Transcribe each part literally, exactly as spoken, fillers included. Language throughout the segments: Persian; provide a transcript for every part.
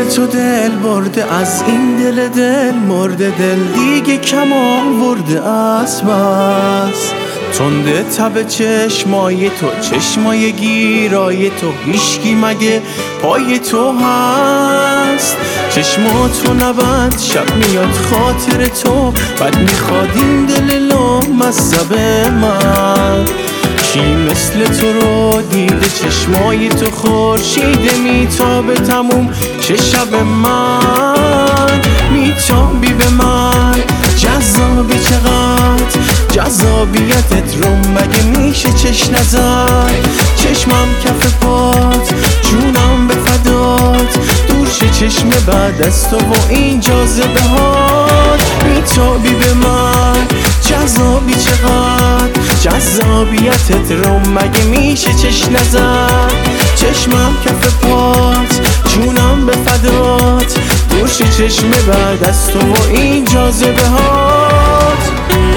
تو دل برده، از این دل دل مرده، دل دیگه کم آورده از بس. تنده تب چشمای تو، چشمای گیرای تو، هیشگی مگه پای تو هست؟ چشماتو نبند، شب میاد خاطر تو، بد میخواد این دل لامصب من. کی مثل تو رو دیده، چشمای تو خورشیده میتابه تموم چه شب من. میتابی به من، جذابی چقدر، جذابیتت رو مگه میشه چش نزد؟ چشمم کف پات، جونم به فدات، دور شه چشم بعد از تو و این جاذبه هات. میتابی به من، جذابی چقدر، جذابیتت رو مگه میشه چش نزد؟ چشمم کف پات، جونم به فدات، دور شه چشم بعد از تو و این جاذبه هات.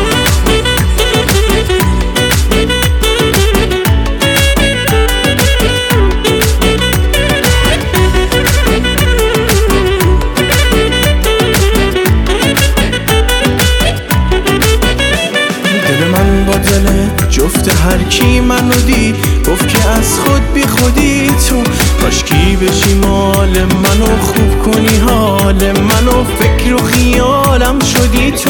جفت هر کی منو دید گفت که از خود بی خودی تو، کاشکی بشی مال منو، خوب کنی حال منو، فکر و خیالم شدی تو.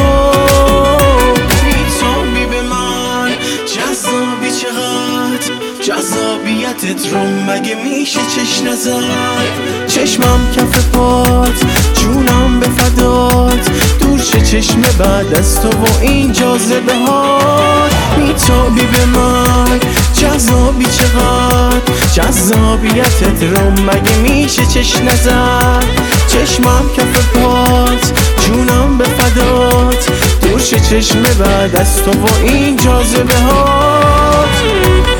میتابی به من، جذابی چقدر، جذابیتت رو مگه میشه چش نزد؟ چشمم کف پات، جونم به فدات، دور شه چشم بعد از تو و این جاذبه هات. میتابی به من، جذابی چقدر، جذابیتت رو مگه میشه چش نزد؟ چشمم کف پات، جونم به فدات، دور شه چشم بعد از تو و این جاذبه هات.